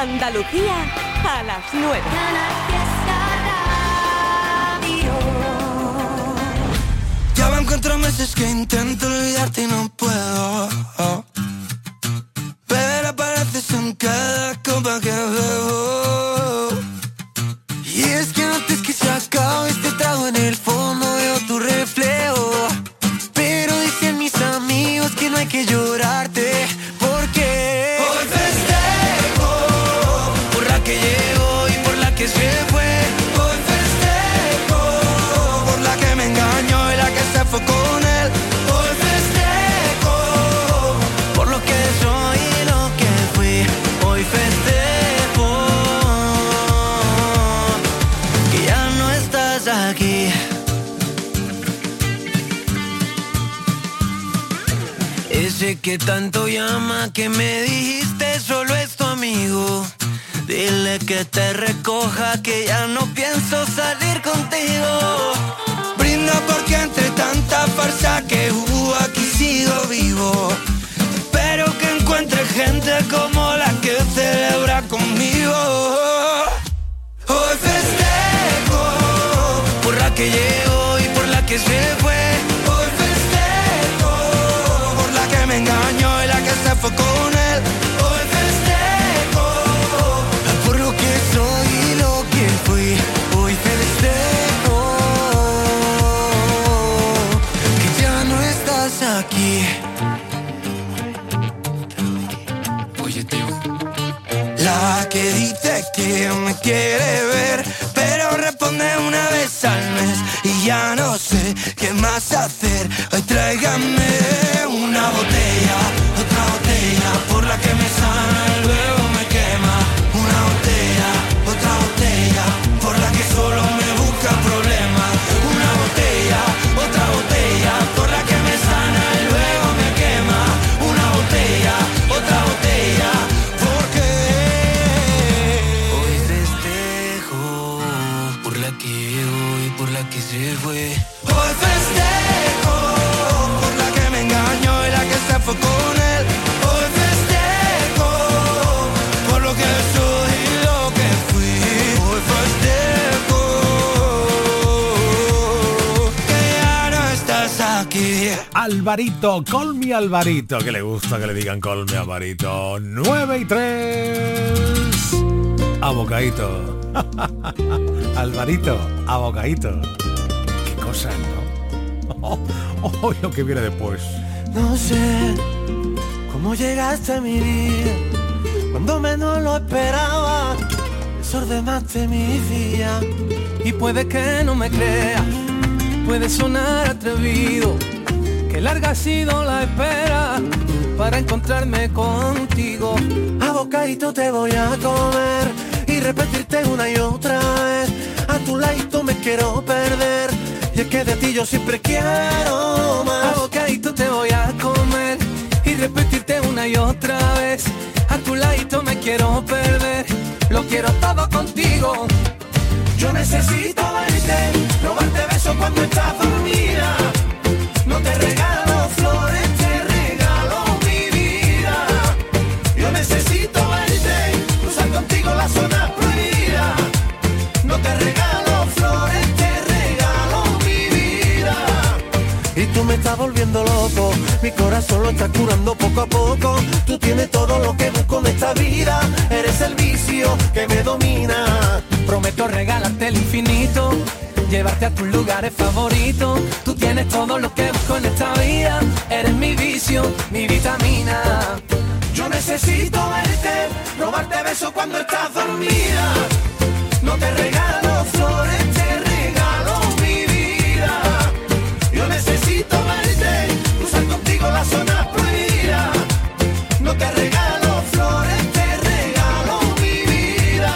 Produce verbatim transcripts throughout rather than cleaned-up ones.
Andalucía a las nueve. Ya van cuatro meses que intento olvidarte y no puedo. Pero apareces en cada copa que bebo. Y es que antes que se acabe este trago, en el fondo veo tu reflejo. Pero dicen mis amigos que no hay que llorarte, porque hoy festejo por la que llegó y por la que se fue. Hoy festejo por la que me engañó y la que se fue con él. Hoy festejo por lo que soy y lo que fui. Hoy festejo que ya no estás aquí. Ese que tanto llama, que me dijiste solo es tu amigo. Dile que te recoja, que ya no pienso salir contigo. Brinda porque entre tanta farsa que hubo aquí sigo vivo. Espero que encuentre gente como la que celebra conmigo. Hoy festejo por la que llegó y por la que se fue. Hoy festejo por la que me engañó y la que se fue con él. Hoy festejo por lo que soy y lo que fui. Hoy festejo que ya no estás aquí. Oye, tío. La que dice que me quiere ver, pero responde una vez al mes y ya no sé qué más hacer. Hoy tráigame una botella, otra botella, por la que me sana y luego me quema. Una botella, otra botella, por la que solo me busca problemas. Una botella, otra botella, por la que me sana y luego me quema. Una botella, otra botella, porque hoy festejo por la que llegó y por la que se fue. Hoy festejo por la que me engañó y la que se fue con él. Hoy festejo por lo que soy y lo que fui. Hoy festejo que ya no estás aquí. Alvarito, call me Alvarito, que le gusta que le digan call me Alvarito. Nueve y tres. Abocadito. Alvarito, abocadito. Qué cosa, ¿no? Oh, oh, oh, lo que viene después. No sé cómo llegaste a mi vida cuando menos lo esperaba. Desordenaste mi día. Y puede que no me creas, puede sonar atrevido, que larga ha sido la espera para encontrarme contigo. Abocadito te voy a comer y repetirte una y otra vez. A tu ladito me quiero perder y es que de ti yo siempre quiero más. Abocadito te voy a comer y repetirte una y otra vez. A tu ladito me quiero perder, lo quiero todo contigo. Yo necesito verte, robarte besos cuando estás dormida. No te regalo flores, te regalo mi vida. Yo necesito verte, cruzar contigo la zona prohibida. No te regalo flores, te regalo mi vida. Y tú me estás volviendo loco, mi corazón lo está curando poco a poco. Tú tienes todo lo que busco en esta vida, eres el vicio que me domina. Prometo regalarte el infinito, llevarte a tus lugares favoritos. Tú tienes todo lo que busco en esta vida, eres mi vicio, mi vitamina. Yo necesito verte, robarte besos cuando estás dormida. No te regalo flores, te regalo mi vida. Yo necesito verte, cruzar contigo la zona prohibida. No te regalo flores, te regalo mi vida.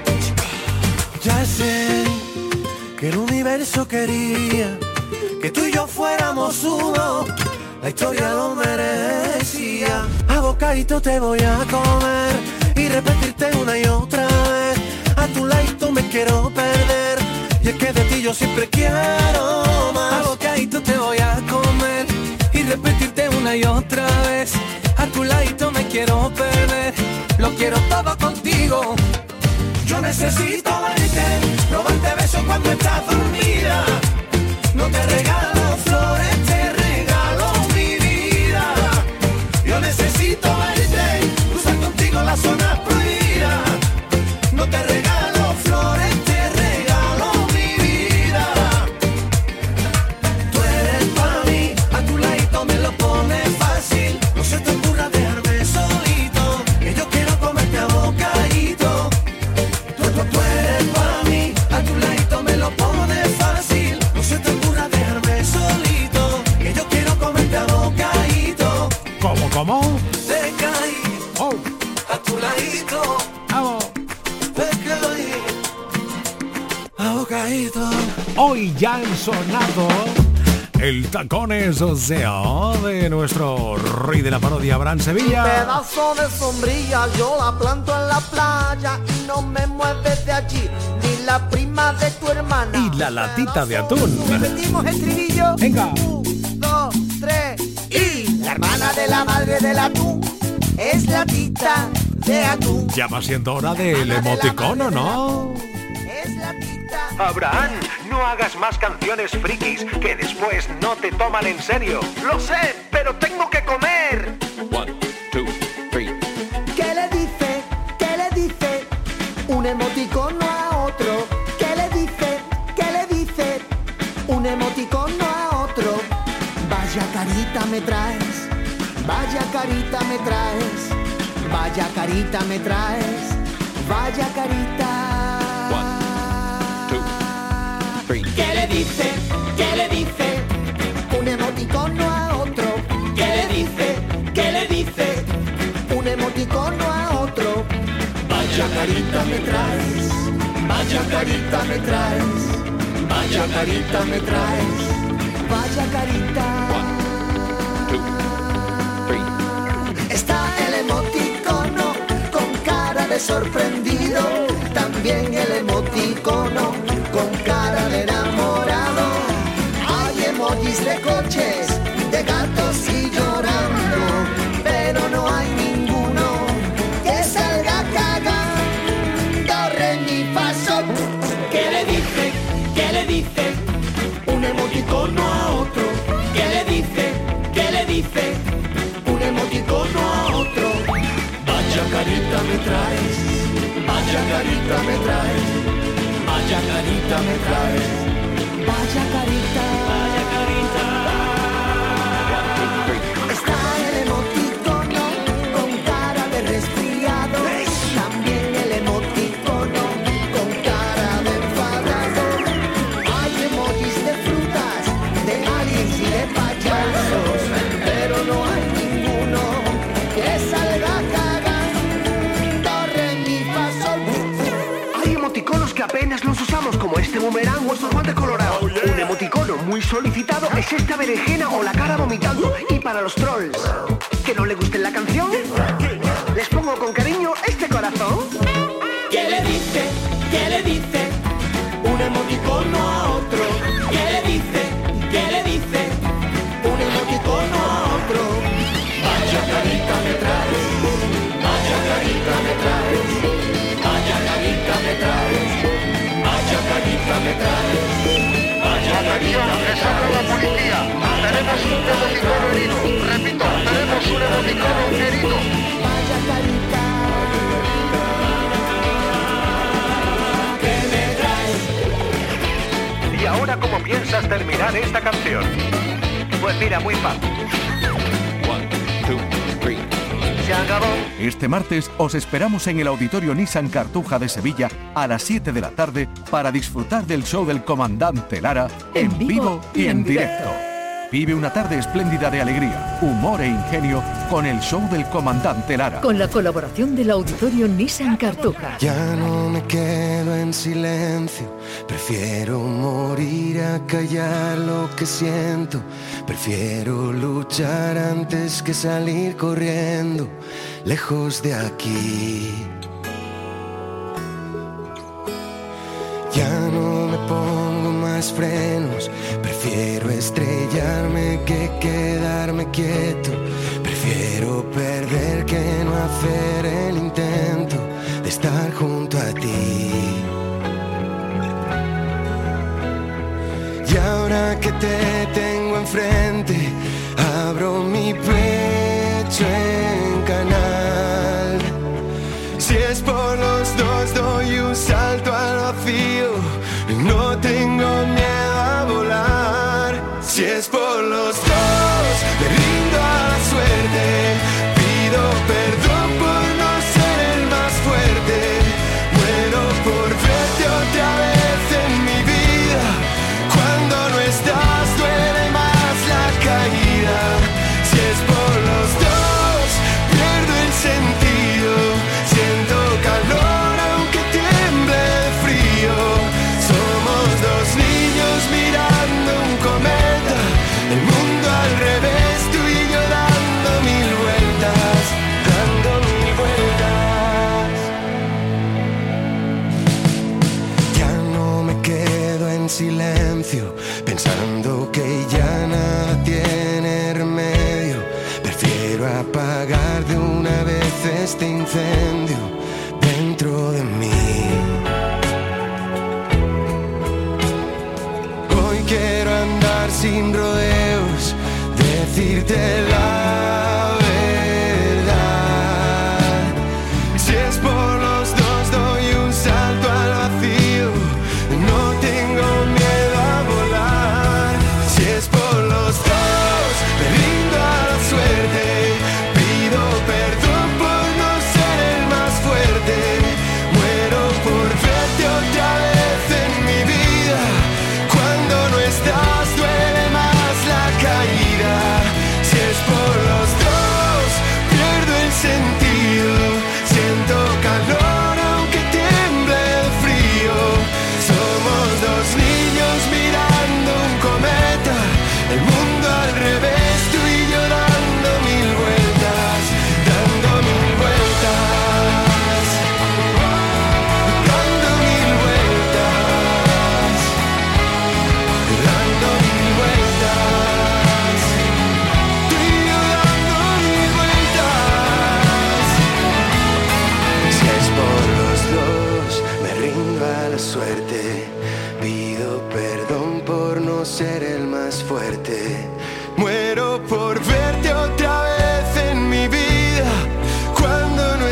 Ya sé que el universo quería que tú y yo fuéramos uno. La historia lo merecía. Abocadito te voy a comer y repetirte una y otra vez. A tu ladito me quiero perder y es que de ti yo siempre quiero más. Abocadito te voy a comer y repetirte una y otra vez. A tu ladito me quiero perder, tener, lo quiero todo contigo. Yo necesito verte, robarte besos cuando estás dormida. No te regalo flores, te regalo mi vida. Yo necesito verte, cruzar contigo la zona prohibida. No te regalo flores, te regalo mi vida. Tú eres para mí, a tu ladito me lo pones fácil. No se te ocurra dejarme solito, que yo quiero comerte a bocadito. Tú, tú, tú eres para mí, a tu ladito me lo pones fácil. No se te ocurra dejarme solito, que yo quiero comerte a bocadito. ¿Cómo, cómo? Te caí, Oh, a tu ladito. vamos. Te caí, a bocadito. Hoy ya han sonado el Tacones Oseo de nuestro rey de la parodia, Abraham Sevilla. Pedazo de sombrilla, yo la planto en la playa y no me mueves de allí, ni la prima de tu hermana. Y la latita de atún. Repetimos el estribillo. Venga. Un, dos, tres y la hermana de la madre del atún es la tita de atún. Ya va siendo hora del emoticono, ¿no? Es la tita. Abraham, no hagas más canciones frikis que después no te toman en serio. Lo sé, pero tengo que comer. One, two, three. ¿Qué le dice? ¿Qué le dice? Un emoticono a otro. ¿Qué le dice? ¿Qué le dice? Un emoticono a otro. Vaya carita me traes, vaya carita me traes, vaya carita me traes, vaya carita. One, two, three. ¿Qué le dice? ¿Qué le dice? Un emoticono a otro. ¿Qué le dice? ¿Qué le dice? Un emoticono a otro. Vaya carita me traes, vaya carita me traes, vaya carita me traes, vaya carita. One, two, three. Está el emoticono con cara de sorprendido, también el emoticono con cara de enamorado. Hay emojis de coches, de gatos y llorando, pero no hay ninguno que salga cagando. Re, mi, fa, sol. ¿Qué le dice? ¿Qué le dice? Un emoticono a otro. ¿Qué le dice? ¿Qué le dice? Un emoticono a otro. Vaya carita me traes, vaya carita me traes, vaya carita me traes, vaya carita, vaya carita. Está el emoticono con cara de resfriado, también el emoticono con cara de enfadado. Hay emojis de frutas, de aliens y de payasos, pero no hay ninguno que salga cagando. Re, mi, fa, sol. Hay emoticonos que apenas los usamos, como este boomerang o estos guantes colorados. Un emoticono muy solicitado es esta berenjena o la cara vomitando. Y para los trolls que no le guste la canción, les pongo con cariño este corazón. ¿Qué le dice? ¿Qué le dice? Un emoticono a otro. ¿Qué le dice? ¿Qué le dice? Un emoticono a otro. Vaya carita me traes, vaya carita me traes, vaya carita me traes, vaya carita me traes, vaya carita me traes. la policía. Tenemos un emoticono herido. Repito, tenemos un emoticono herido. Vaya carita que me traes. ¿Y ahora cómo piensas terminar esta canción? Pues mira, muy fácil. One, two, three. Se acabó. Este martes os esperamos en el Auditorio Nissan Cartuja de Sevilla a las siete de la tarde para disfrutar del show del Comandante Lara en vivo y en directo. Vive una tarde espléndida de alegría, humor e ingenio con el show del Comandante Lara. Con la colaboración del Auditorio Nissan Cartuja. Ya no me quedo en silencio, prefiero morir a callar lo que siento, prefiero luchar antes que salir corriendo, lejos de aquí. Ya no me pongo más frenos, prefiero estrellarme que quedarme quieto, prefiero perder que no hacer estar junto a ti. Y ahora que te tengo enfrente, abro mi pecho en canal. Si es por los dos, doy un salto al vacío. No tengo miedo a volar. Si es por los dos, me rindo a la suerte. Pido perdón por no ser el más fuerte. Muero por verte otra vez en mi vida. Cuando no estás duele más la caída. Si es por los dos, pierdo el sentido. Siento calor aunque tiemble de frío. Somos dos niños mirando un cometa. El mundo al revés, tú y yo dando mil vueltas, dando mil vueltas. Ya no me quedo en silencio, pensando que ya nada tiene remedio. Prefiero apagar de una vez este incendio dentro de mí. Hoy quiero andar sin rodeos, decirte la verdad. Si es por los dos, doy un salto al vacío. No tengo miedo a volar. Si es por los dos, me rindo a la suerte. Pido perdón por no ser el más fuerte. Muero por verte otra vez en mi vida. Cuando no estás duele más la caída. Si es por los dos, pierdo el sentido. Siento calor aunque tiemble de frío. Somos dos niños mirando un cometa. El mundo al revés, tú y yo dando mil vueltas, dando mil vueltas, dando mil vueltas, dando mil vueltas, tú y yo dando mil vueltas. Si es por los dos, me rindo a la suerte. Pido perdón por no ser el más fuerte. Muero por verte otra vez en mi vida. Cuando no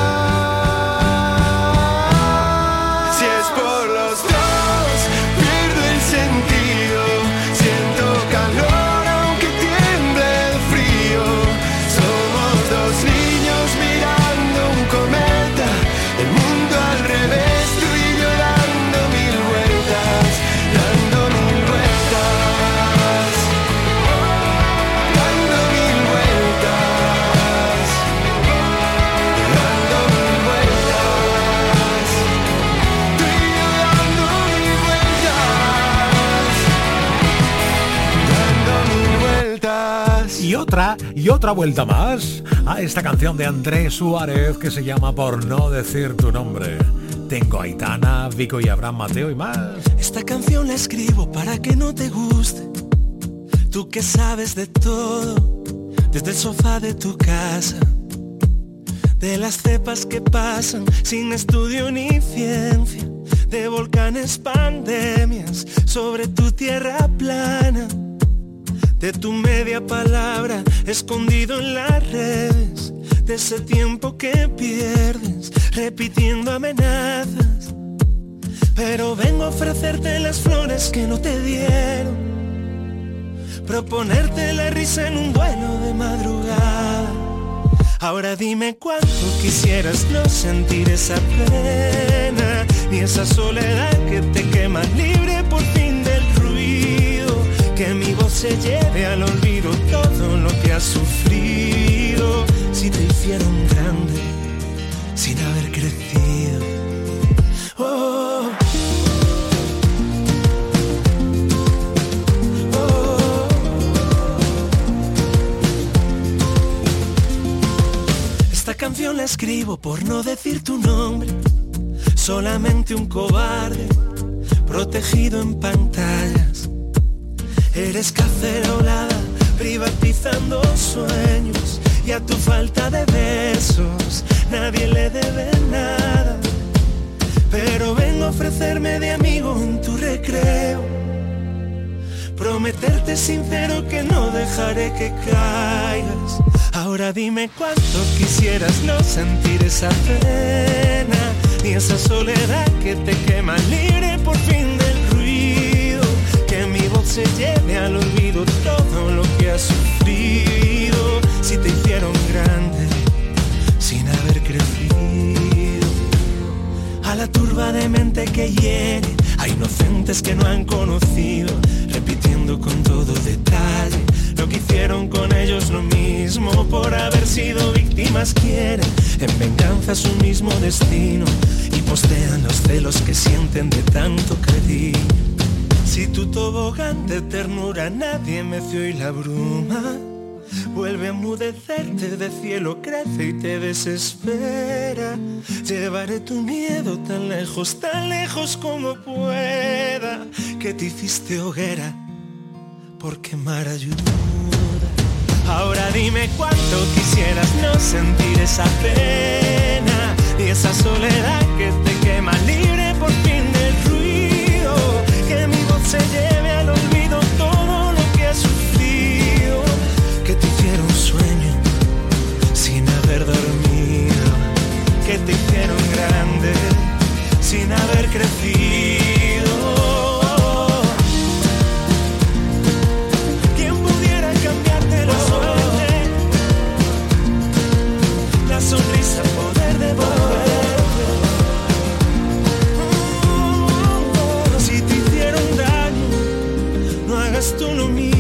estás. Si es por los dos, pierdo el sentido. Siento calor aunque tiemble de frío. Somos dos niños mirando un cometa. El mundo al revés, tú y yo dando mil vueltas, dando mil vueltas, dando mil vueltas, dando mil vueltas, tú y yo dando mil vueltas, dando mil vueltas. Y otra, y otra vuelta más a esta canción de Andrés Suárez que se llama Por no decir tu nombre. Tengo a Aitana, Vico y Abraham Mateo y más. Esta canción la escribo para que no te guste. Tú que sabes de todo, desde el sofá de tu casa, de las cepas que pasan sin estudio ni ciencia, de volcanes, pandemias, sobre tu tierra plana, de tu media palabra escondido en las redes, de ese tiempo que pierdes repitiendo amenazas. Pero vengo a ofrecerte las flores que no te dieron, proponerte la risa en un vuelo de madrugada. Ahora dime cuánto quisieras no sentir esa pena, ni esa soledad que te quema, libre por fin del ruido. Que mi voz se lleve al olvido todo lo que has sufrido. Si te hicieron grande sin haber crecido. Oh. Oh. Esta canción la escribo por no decir tu nombre. Solamente un cobarde protegido en pantallas. Eres cacerolada, privatizando sueños, y a tu falta de besos nadie le debe nada. ofrecerme de amigo en tu recreo, prometerte sincero que no dejaré que caigas. Ahora dime cuánto quisieras no sentir esa pena, ni esa soledad que te quema, libre por fin del ruido, que mi voz se lleve al olvido todo lo que has sufrido. Si te hicieron grande sin haber crecido, a la turba de mente que hiere, a inocentes que no han conocido, repitiendo con todo detalle lo que hicieron con ellos, lo mismo por haber sido víctimas. Quieren en venganza su mismo destino y postean los celos que sienten de tanto cariño. Si tu tobogán de ternura nadie meció y la bruma vuelve a emudecerte, de cielo crece y te desespera, llevaré tu miedo tan lejos, tan lejos como pueda, que te hiciste hoguera por quemar ayuda. Ahora dime cuánto quisieras no sentir esa pena y esa soledad que te quema, libre por fin del ruido, que mi voz se lleve al olvido todo lo que has sufrido, que te hicieron sueño sin haber dormido, que te hicieron grande sin haber crecido. ¿Quién pudiera cambiarte la suerte, la sonrisa, poder devolverte? Oh, si te hicieron daño, no hagas tú lo mismo.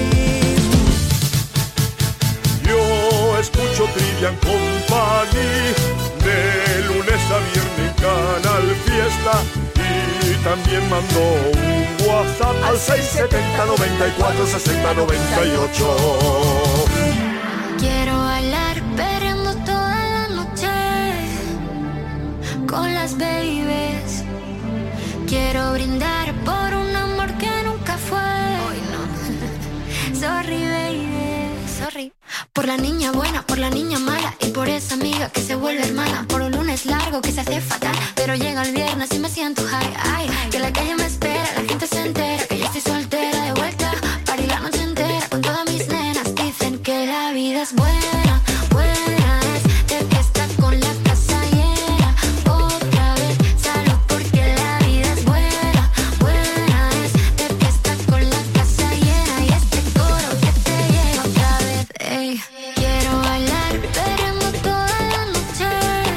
Escucho Trivian Company de lunes a viernes, Canal Fiesta, y también mando un WhatsApp al seis setenta noventa y cuatro sesenta noventa y ocho. Quiero bailar perreando toda la noche con las babies. Quiero brindar por un amor que nunca fue. Hoy no. Sorry, baby, sorry. Por la niña buena, por la niña mala, y por esa amiga que se vuelve hermana. Por un lunes largo que se hace fatal, pero llega el viernes y me siento high. Ay, que la calle me espera, la gente se entera que yo estoy soltera de vuelta, party la noche entera con todas mis nenas. Dicen que la vida es buena, buena es de fiesta con la casa llena. Otra vez salud porque la vida es buena, buena es de fiesta con la casa llena. Y este coro que te llega otra vez, ey. Quiero bailar perreando toda la noche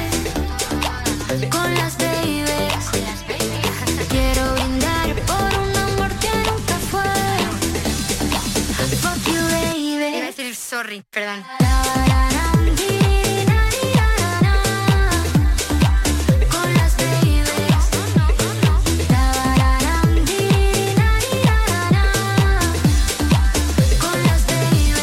con las babies. Quiero brindar por un amor que nunca fue. Fuck you, baby. Iba a decir sorry, perdón. Con las babies. Con las babies.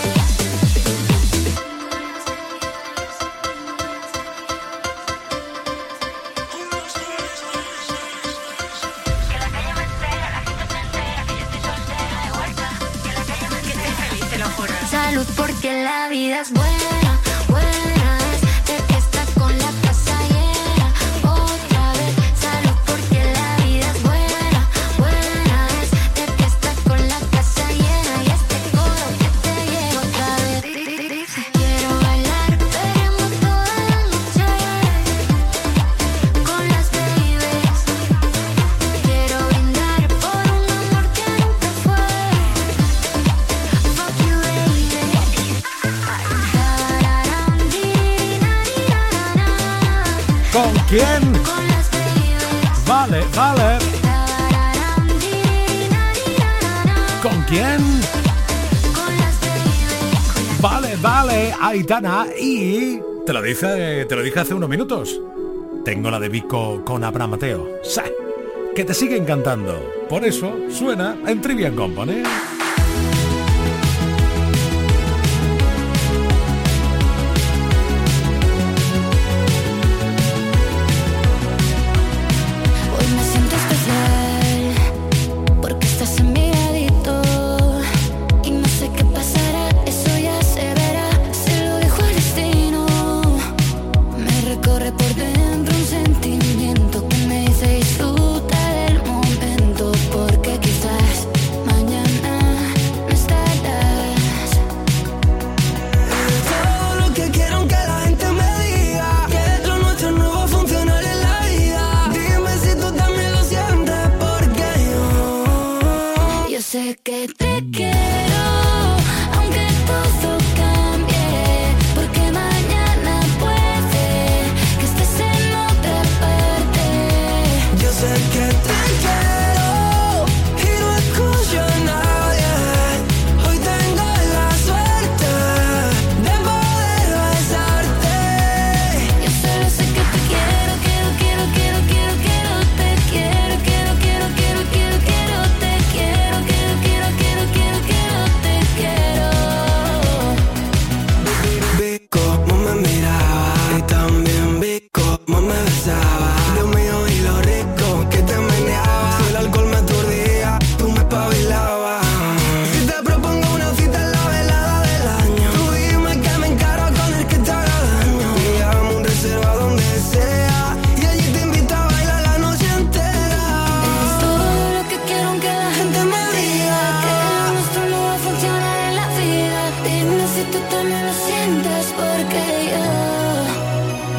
Salud porque la vida es buena, buena es de fiesta con la casa llena. Otra vez, salud porque la vida es buena, buena es de fiesta con la casa llena. Y este coro que te llega otra vez. Quiero bailar perreando toda la noche con las babies. Quiero brindar por un amor que nunca fue. Fuck you, baby. ¿Con quién? Vale, vale. ¿Con quién? Vale, vale, Aitana. Y te lo dije, te lo dije hace unos minutos. Tengo la de Vico con Abraham Mateo. ¡Sa! Que te sigue encantando. Por eso suena en Trivian Company. Corre por dentro un sentimiento que me dice disfruta.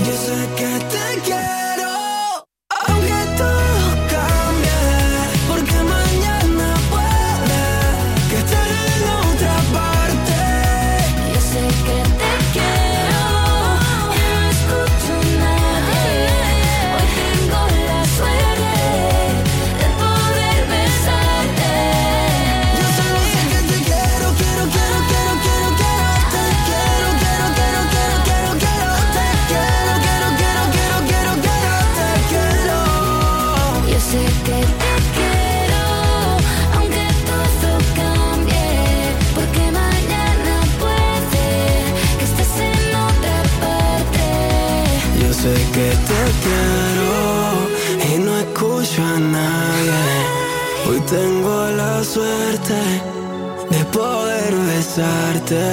Yo sé que te quiero, aunque todo cambie, porque mañana puede que estés en otra parte. Yo sé que te quiero y no escucho nadie. Hoy tengo la suerte de poder besarte. Yo solo sé que te quiero, quiero, quiero, quiero, quiero, quiero. Te quiero, quiero, quiero, quiero, quiero, quiero. Te quiero, quiero, quiero, quiero, quiero, quiero. Te quiero. Yo sé que te quiero, aunque todo cambie, porque mañana puede que estés en otra parte. Yo sé que te quiero y no escucho a nadie. Hoy tengo la suerte de poder besarte.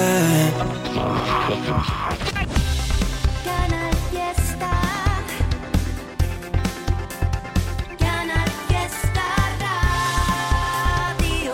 Canal Fiesta, Canal Fiesta Radio.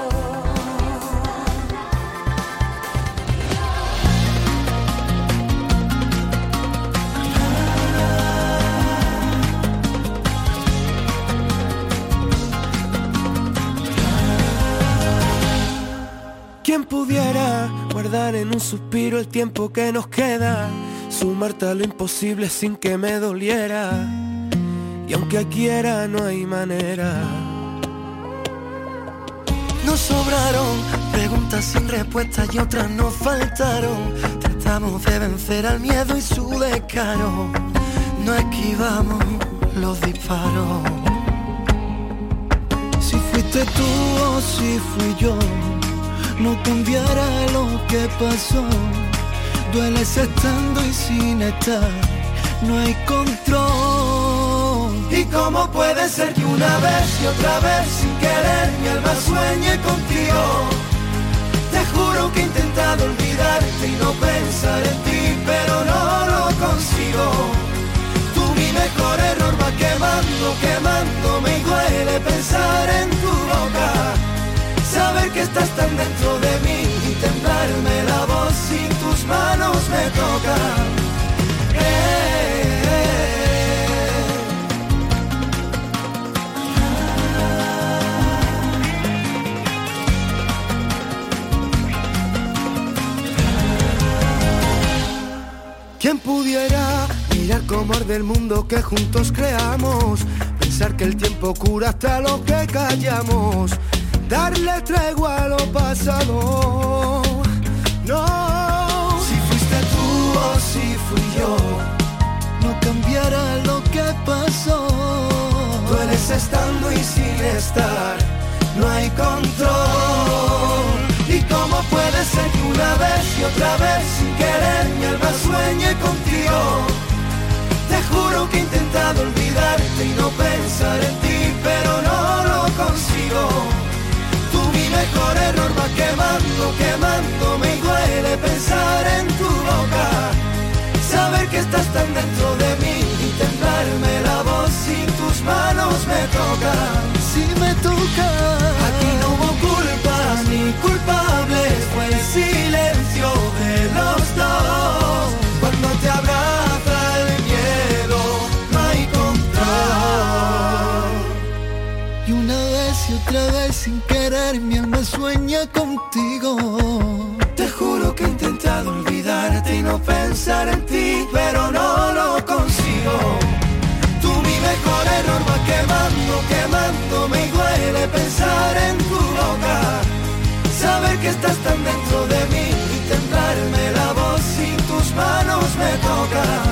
¿Quién pudiera guardar en un suspiro el tiempo que nos queda? Sumarte a lo imposible sin que me doliera. Y aunque quiera no hay manera. Nos sobraron preguntas sin respuestas y otras nos faltaron. Tratamos de vencer al miedo y su descaro. No esquivamos los disparos. Si fuiste tú o si fui yo, no cambiará lo que pasó. Dueles estando y sin estar, no hay control. ¿Y cómo puede ser que una vez y otra vez sin querer mi alma sueñe contigo? Te juro que he intentado olvidarte y no pensar en ti, pero no lo consigo. Tú mi mejor error va quemando, quemándome y duele pensar en tu boca. Saber que estás tan dentro de mí y temblarme la voz si tus manos me tocan. Eh, eh, ¿Quién pudiera mirar cómo arde el mundo que juntos creamos? Pensar que el tiempo cura hasta lo que callamos. Darle tregua a lo pasado. No, si fuiste tú o si fui yo, no cambiará lo que pasó. Dueles estando y sin estar, no hay control. ¿Y cómo puede ser que una vez y otra vez sin querer mi alma sueñe contigo? Te juro que he intentado olvidarte y no pensar en ti, pero no lo consigo. Mi mejor error va quemando, quemándome y duele pensar en tu boca. Saber que estás tan dentro de mí y temblarme la voz si tus manos me tocan. Si me tocan. Aquí no hubo culpas ni culpables, fue el silencio de los dos. Cuando te abraza el miedo, no hay control. Y una vez y otra vez sin querer mi alma sueña contigo. Te juro que he intentado olvidarte y no pensar en ti, pero no lo consigo. Tú mi mejor error va quemando, quemándome y duele pensar en tu boca. Saber que estás tan dentro de mí y temblarme la voz si tus manos me tocan.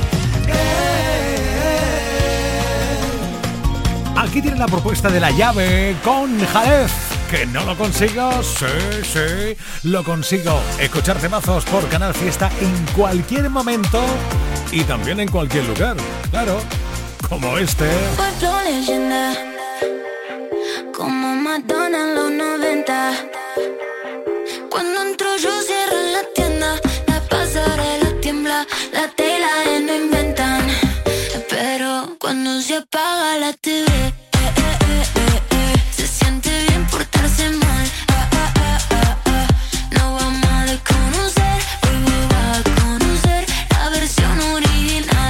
Aquí tiene la propuesta de La Llave con Jalez. ¿Que no lo consigo? Sí, sí, lo consigo. Escuchar temazos por Canal Fiesta en cualquier momento y también en cualquier lugar. Claro, como este. Cuatro leyendas, como Madonna en los noventa. Cuando entro yo cierro la tienda, la pasarela tiembla, la tela no inventan. Pero cuando se apaga la T V, eh, eh, eh, eh, eh, se siente bien portarse mal. Ah, ah, ah, ah, ah. No vamos a desconocer, hoy va a conocer la versión original.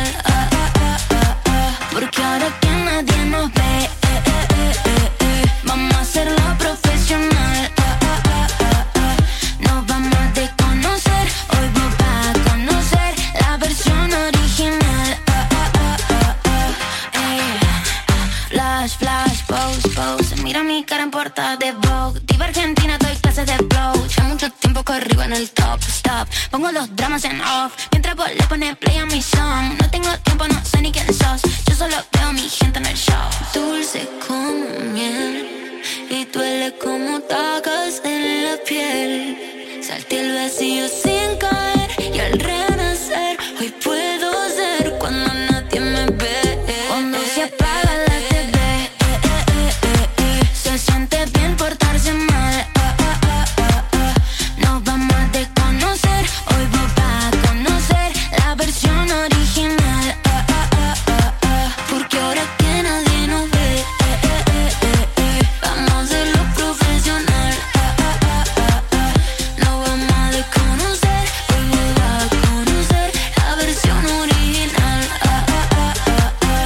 Mira mi cara en portada de Vogue. Diva Argentina, doy clases de flow. Ya mucho tiempo corrido en el top, stop. Pongo los dramas en off mientras vos le pones play a mi song. No tengo tiempo, no sé ni quién sos. Yo solo veo a mi gente en el show. Dulce como miel y duele como tacas en la piel. Salté el vacío sin caer y al renacer hoy puedo ser cuando nadie me ve. Cuando se apaga la T V, eh, eh, eh, eh, eh. Se siente bien portarse mal, ah, ah, ah, ah, ah. Nos vamos a desconocer, hoy vos vas a conocer la versión original, ah, ah, ah, ah, ah. Porque ahora que nadie nos ve, eh, eh, eh, eh, eh. Vamos a hacerlo profesional, ah, ah, ah, ah, ah. Nos vamos a desconocer, hoy vos vas a conocer la versión original, ah, ah, ah, ah, ah.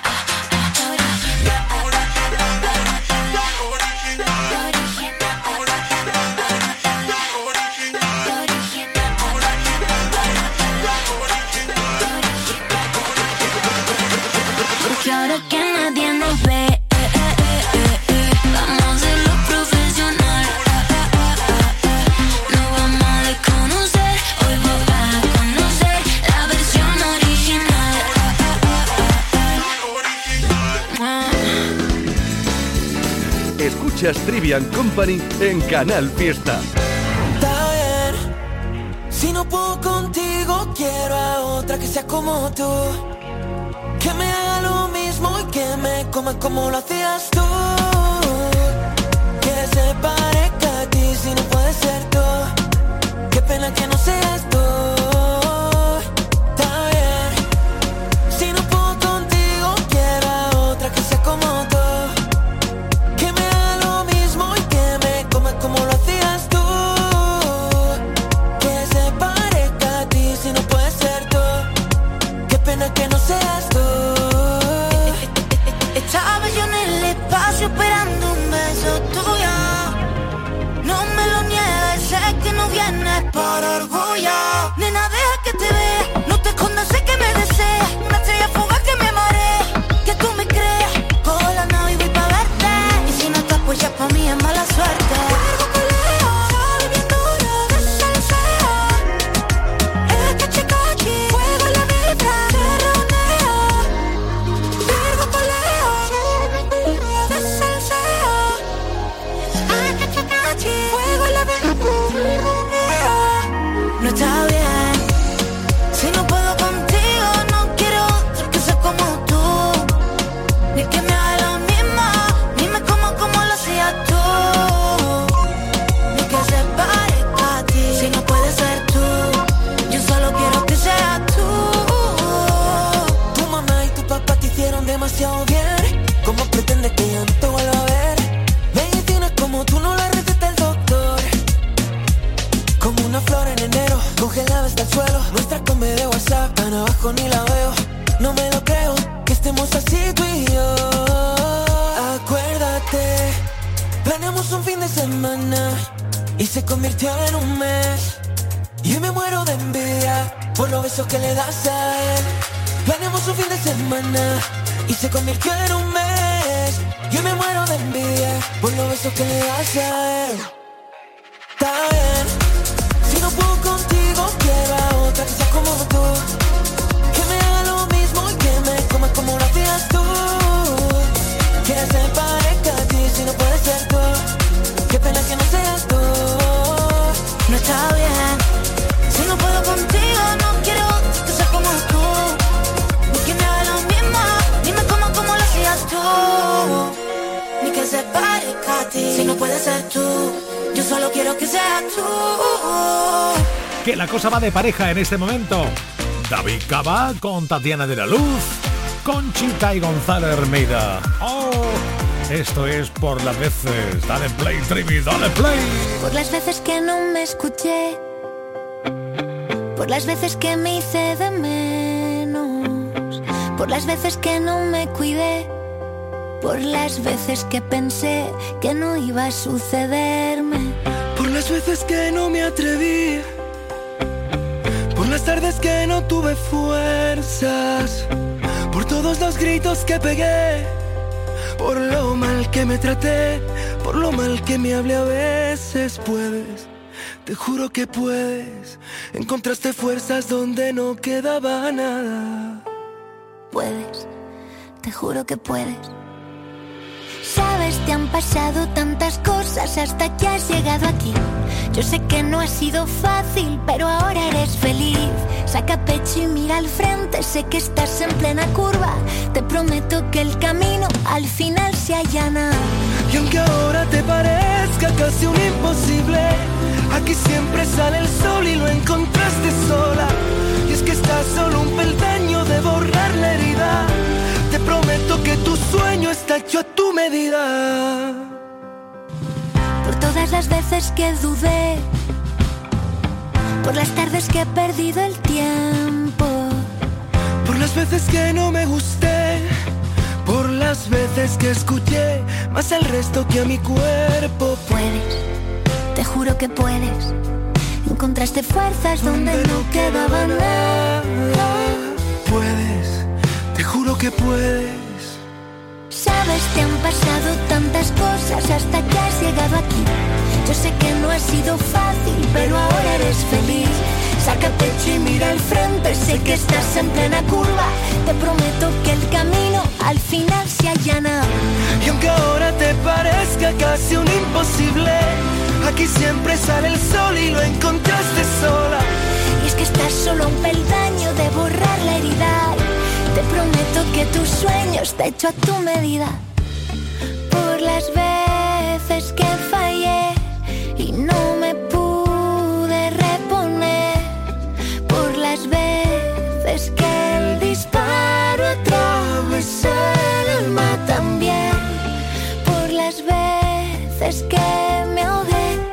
Porque ahora que nadie nos ve, eh, eh, eh, eh, eh. Vamos a hacerlo profesional, ah, ah, ah, ah, ah. Nos vamos a desconocer, hoy vos vas a conocer la versión original, ah, ah, ah, ah, ah. Escuchas Trivian Company en Canal Fiesta. Está bien, si no puedo contigo, quiero a otra que sea como tú. Que me haga lo mismo y que me coma como lo hacías tú. Que se parezca a ti si no puede ser tú. Qué pena que no seas tú. Está bien, si no puedo contigo, quiero a otra que sea como tú. Que me haga lo mismo y que me coma como lo hacías tú. Que se parezca a ti si no puede ser tú. Qué pena que no seas tú. Estaba yo en el espacio esperando un beso tuyo. No me lo niegues, sé que no vienes por orgullo. Nena, deja que te vea, no te escondas, sé que me deseas. Una estrella fugaz que me marea, que tú me creas. Cojo la nave y voy pa' verte. Y si no estás, pues ya pa' mí es mala suerte. Largo peleo, sale bien duro de salseo. Es cachicachi, fuego en la vibra, se ronea. Largo peleo, sale bien duro de salseo. Es cachicachi, fuego en la vibra, se ronea. No está bien, si no puedo contigo, no quiero otro que sea como tú. Ni que me haga lo mismo, ni me como como lo hacías tú. Ni que se parezca a ti, si no puede ser tú. Yo solo quiero que seas tú. Tu mamá y tu papá te hicieron demasiado bien. ¿Cómo pretendes que ya no te vuelva a ver? Medicinas como tú no la receta el doctor. Como una flor en enero, congelada hasta el suelo. Nuestra combi de WhatsApp, tan abajo ni la veo. No me lo creo, que estemos así tú y yo. Acuérdate, planeamos un fin de semana y se convirtió en un mes. Y hoy me muero de envidia por los besos que le das a él. Planeamos un fin de semana y se convirtió en un mes. Y hoy me muero de envidia por los besos que le das a él. Está bien, si no puedo contigo, quiero a otra que sea como tú. Que me haga lo mismo y que me coma como lo hacías tú. Que se parezca a ti si no puede ser tú. Qué pena que no seas tú. No está bien, si no puedo contigo, no quiero otro que sea como tú. Ni que me haga lo mismo, ni me coma como lo hacías tú. Ni que se parezca a ti, si no puede ser tú. Yo solo quiero que seas tú. Que la cosa va de pareja en este momento. David Cava con Tatiana de la Luz, Conchita y Gonzalo Hermida. Oh, esto es por las veces. Dale play, Trivi, dale play. Por las veces que no me escuché, por las veces que me hice de menos, por las veces que no me cuidé, por las veces que pensé que no iba a sucederme, por las veces que no me atreví, por las tardes que no tuve fuerzas, por todos los gritos que pegué, por lo mal que me traté, por lo mal que me hablé a veces. Puedes, te juro que puedes, encontraste fuerzas donde no quedaba nada. Puedes, te juro que puedes. Sabes, te han pasado tantas cosas hasta que has llegado aquí. Yo sé que no ha sido fácil, pero ahora eres feliz. Saca pecho y mira al frente, sé que estás en plena curva. Te prometo que el camino al final se allana. Y aunque ahora te parezca casi un imposible, aquí siempre sale el sol y lo encontraste sola. Y es que estás solo un peldaño de borrar la herida. Te prometo que tu sueño está hecho a tu medida. Por todas las veces que dudé, por las tardes que he perdido el tiempo, por las veces que no me gusté, por las veces que escuché más al resto que a mi cuerpo. Puedes, te juro que puedes, encontraste fuerzas donde, donde no quedaba nada. Puedes, te juro que puedes. Sabes, te han pasado tantas cosas hasta que has llegado aquí. Yo sé que no ha sido fácil, pero ahora eres feliz. Saca pecho y mira al frente, sé que estás en plena curva. Te prometo que el camino al final se allana. Y aunque ahora te parezca casi un imposible, aquí siempre sale el sol y lo encontraste sola. Y es que estás solo a un peldaño de borrar la herida. Te prometo que tu sueño está hecho a tu medida. Por las veces que fallé y no me pude reponer, por las veces que el disparo atravesó el alma también, por las veces que me ahogué.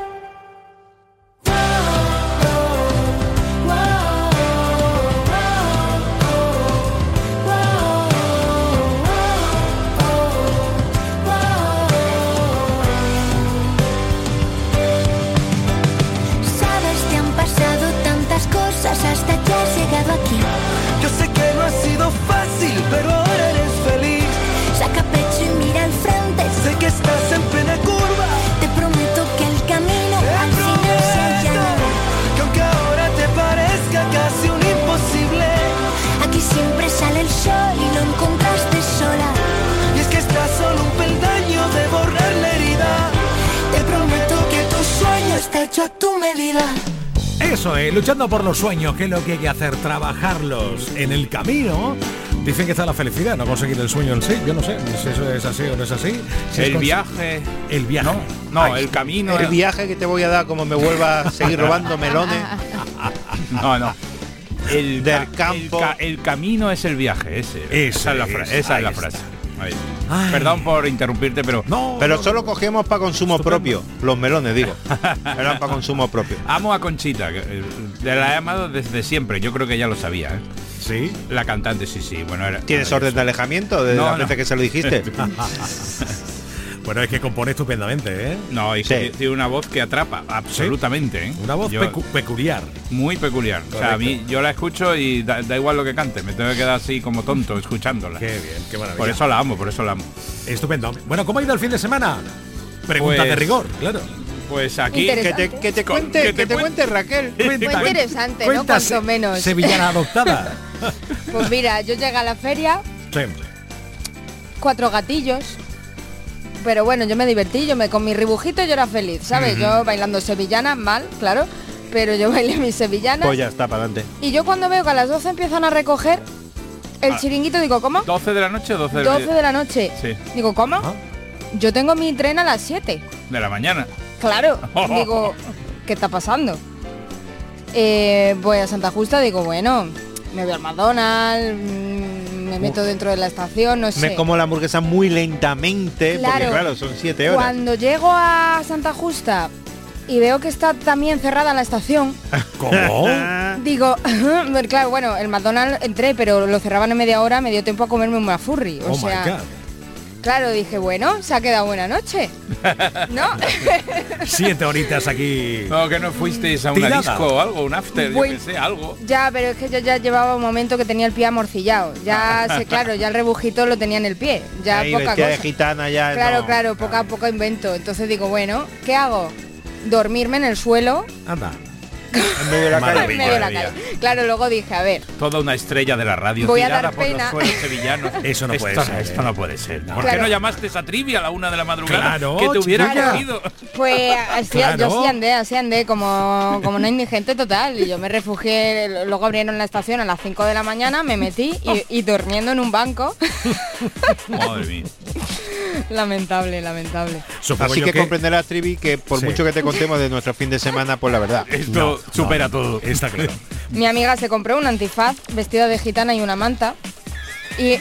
Hasta que has llegado aquí. Yo sé que no ha sido fácil, pero ahora eres feliz. Saca pecho y mira al frente, sé que estás en plena curva. Te prometo que el camino te al final se allana. Que aunque ahora te parezca casi un imposible, aquí siempre sale el sol y lo encontraste sola. Y es que estás solo un peldaño de borrar la herida. Te prometo que tu sueño está hecho a tu medida. Eso, eh, luchando por los sueños, que es lo que hay que hacer, trabajarlos en el camino. Dicen que está la felicidad, no conseguir el sueño en sí. Yo no sé si eso es así o no es así. Si el es viaje. El viaje. No, no Ay, el camino. El viaje que te voy a dar como me vuelva a seguir robando melones. No, no. El del ca campo. El, ca el camino es el viaje, ese. ese esa es la, fra ese, esa es la frase. Ay. Perdón por interrumpirte, pero no, pero no, solo no. cogemos para consumo Estupendo. propio. Los melones, digo. Eran para consumo propio. Amo a Conchita, que la he amado desde siempre. Yo creo que ya lo sabía, ¿eh? Sí. La cantante, sí, sí. Bueno, era. ¿Tienes orden eso. de alejamiento desde no, la no. vez que se lo dijiste? Bueno, es que compone estupendamente, ¿eh? No, y sí. tiene una voz que atrapa, absolutamente, ¿eh? Una voz yo, pecu peculiar. Muy peculiar. Correcto. O sea, a mí, yo la escucho y da, da igual lo que cante, me tengo que quedar así como tonto escuchándola. Qué bien, qué maravilla. Por eso la amo, por eso la amo. Estupendo. Bueno, ¿cómo ha ido el fin de semana? Pregunta pues, de rigor, claro. Pues aquí que te, que te cuente, que te, que te cuente Raquel. Muy interesante, ¿no? Cuanto menos. Sevillana adoptada. Pues mira, yo llegué a la feria. Sí. Cuatro gatillos. Pero bueno, yo me divertí, yo me con mi ribujito yo era feliz, ¿sabes? Uh-huh. Yo bailando sevillana, mal, claro, pero yo bailé mis sevillanas. Pues ya está, para adelante. Y yo cuando veo que a las doce empiezan a recoger el ah, chiringuito, digo, ¿cómo? ¿doce de la noche o doce de la noche? doce de la noche. Sí. Digo, ¿cómo? ¿Ah? Yo tengo mi tren a las siete. ¿De la mañana? Claro. Digo, ¿qué está pasando? Eh, voy a Santa Justa, digo, bueno, me voy al McDonald's, me meto uh, dentro de la estación, no sé. Me como la hamburguesa muy lentamente, claro, porque claro, son siete horas. Cuando llego a Santa Justa y veo que está también cerrada la estación. ¿Cómo? Digo, claro, bueno, el McDonald's entré, pero lo cerraban en media hora, me dio tiempo a comerme una furry. O oh sea, my God. Claro, dije, bueno, se ha quedado buena noche. ¿No? Siete horitas aquí. No, que no fuisteis a una Tirada. disco o algo, un after, Voy- yo que sé, algo. Ya, pero es que yo ya llevaba un momento que tenía el pie amorcillado. Ya, sé, claro, ya el rebujito lo tenía en el pie. Ya Ahí poca vestida de cosa. gitana ya. Claro, no. claro, poco a poco invento. Entonces digo, bueno, ¿qué hago? Dormirme en el suelo Anda. En medio de la calle. en medio de la calle. Claro, luego dije, a ver, Toda una estrella de la radio Voy a tirada dar por pena. los suelos sevillanos. Eso no puede Esto- ser, Esto ¿eh? no puede ser. ¿Por Claro. qué no llamaste a Trivi a la una de la madrugada? Claro, que te hubiera chiquilla. cogido. pues así, Claro. yo sí andé, así andé, como, como una indigente total. Y yo me refugié, luego abrieron la estación a las cinco de la mañana, me metí y, y durmiendo en un banco. Madre mía. Lamentable, lamentable. Supongo Así yo que, comprenderás, Trivi, que por Sí. mucho que te contemos de nuestro fin de semana, pues la verdad. Esto supera todo. Está claro. Mi amiga se compró un antifaz vestida de gitana y una manta. Y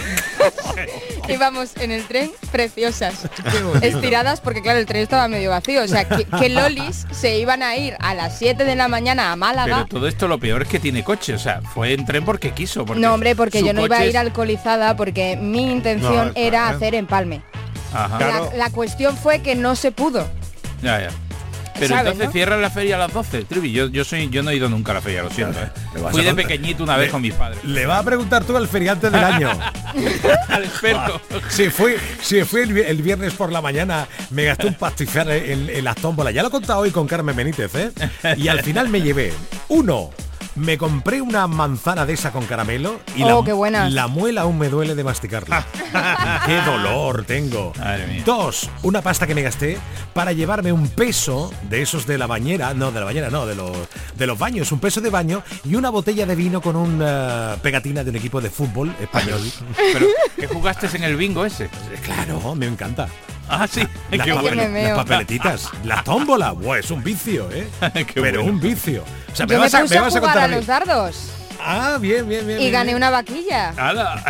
íbamos en el tren preciosas, estiradas porque claro, el tren estaba medio vacío. O sea, que, que lolis se iban a ir a las siete de la mañana a Málaga. Pero todo esto lo peor es que tiene coche. O sea, fue en tren porque quiso. Porque No, hombre, porque su yo no iba a coche ir es- alcoholizada porque mi intención No, era claro. hacer empalme. Ajá. Claro. La, la cuestión fue que no se pudo. Ya, ya. Pero ¿Sabes, entonces no? cierran la feria a las doce, Trivi. Yo, yo soy, yo no he ido nunca a la feria, lo siento. ¿eh? Le vas Fui a de contar. pequeñito una vez Le- con mis padres. Le va a preguntar tú al feriante del año. Al experto. Si fui, si fui el, vi- el viernes por la mañana, me gasté un pastizal en, en las tómbolas. Ya lo he contado hoy con Carmen Benítez, ¿eh? Y al final me llevé uno. Me compré una manzana de esa con caramelo y Oh, la, qué buenas. la muela aún me duele de masticarla. ¡Qué dolor tengo! Madre mía. Dos, una pasta que me gasté para llevarme un peso de esos de la bañera, no, de la bañera no, de los, de los baños, un peso de baño y una botella de vino con una pegatina de un equipo de fútbol español. Pero, ¿qué jugaste en el bingo ese? Claro, me encanta. Ah, sí. Las, Qué papel- bueno. me meo. las papeletitas, la tómbola, buah, es un vicio, ¿eh? Qué Pero bueno. un vicio. O sea, Yo me vas a, puse me a vas a jugar contar a a mí. los dardos Ah, bien, bien, bien. y bien, gané bien. una vaquilla. ¡Hala!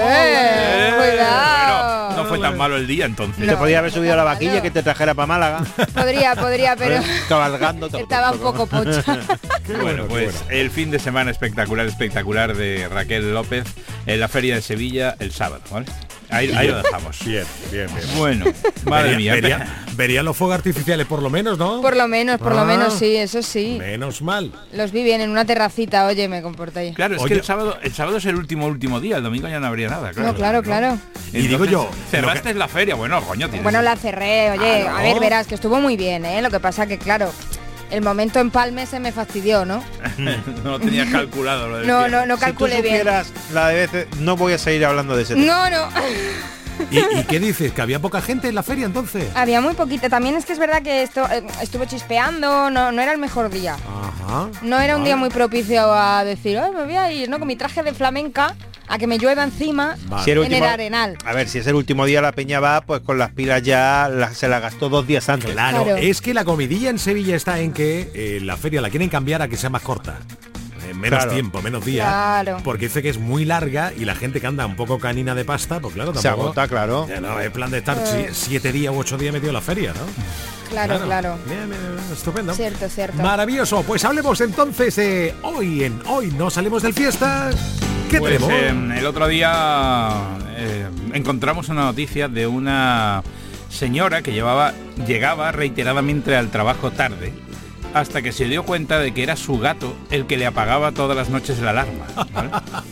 ¡Eh! Cuidado. Bueno, no fue tan malo el día entonces. Te podía haber subido a la claro. vaquilla que te trajera para Málaga. Podría, podría, pero Cabalgando todo. estaba un poco pocha. Bueno, pues el fin de semana espectacular, espectacular de Raquel López en la Feria de Sevilla el sábado, ¿vale? Ahí, ahí lo dejamos. Bien, bien, bien. Bueno, madre Vería, mía. vería- vería los fuegos artificiales por lo menos, ¿no? Por lo menos, por lo Ah. menos sí, eso sí. Menos mal. Los vi bien en una terracita, oye, me comporté ahí. Claro, es Oye. que el sábado, el sábado es el último último día, el domingo ya no habría nada, claro. No, claro, claro. Y digo yo, cerraste la feria, bueno, coño, tienes. Bueno, la cerré, oye, Ah, ¿no? a ver, verás que estuvo muy bien, ¿eh? Lo que pasa que, claro, el momento empalme se me fastidió, ¿no? no tenías calculado lo del No, cierre. no, no calculé si tú bien. supieras la de veces, no voy a seguir hablando de ese tema. No, no. ¿Y, y qué dices? ¿Que había poca gente en la feria entonces? Había muy poquita. También es que es verdad que esto eh, estuvo chispeando, no, no era el mejor día. Ajá. No era un Vale. día muy propicio a decir, "Ay, me voy a ir, ¿no? Con mi traje de flamenca, a que me llueva encima Vale. Si el en último- el arenal. A ver, si es el último día la peña va, pues con las pilas ya la- se la gastó dos días antes. Claro, Claro. es que la comidilla en Sevilla está en que eh, la feria la quieren cambiar a que sea más corta. Eh, menos Claro. tiempo, menos días. Claro. Porque dice que es muy larga y la gente que anda un poco canina de pasta, pues claro, Se tampoco. agota, claro. Ya no, es plan de estar Eh. si- siete días u ocho días metido en la feria, ¿no? Claro, claro. Bien, bien, bien, estupendo. Cierto, cierto. Maravilloso. Pues hablemos entonces de hoy en Hoy No Salimos del Fiesta. ¿Qué Pues, tenemos? eh, el otro día eh, encontramos una noticia de una señora que llevaba, llegaba reiteradamente al trabajo tarde hasta que se dio cuenta de que era su gato el que le apagaba todas las noches la alarma, ¿vale?